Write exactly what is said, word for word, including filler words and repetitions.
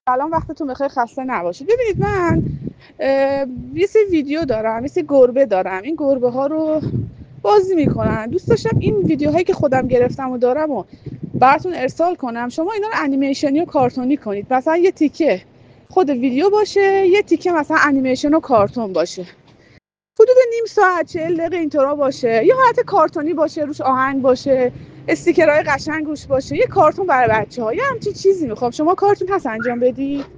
سلام، وقتتون بخیر، خسته نباشید. ببینید من اه، یه سری ویدیو دارم، یه سری گربه دارم. این گربه ها رو بازی میکنن. دوست داشتم این ویدیوهایی که خودم گرفتم و دارم و براتون ارسال کنم. شما اینا رو انیمیشنی و کارتونی کنید. مثلا یه تیکه خود ویدیو باشه، یه تیکه مثلا انیمیشن و کارتون باشه. حدود نیم ساعت چهل دقیقه اینطورا باشه. یه حالت کارتونی باشه، روش آهنگ باشه، استیکرهای قشنگ روش باشه. یه کارتون برای بچه‌ها. یه همچین چیزی میخوام. شما کارتون هست انجام بدی؟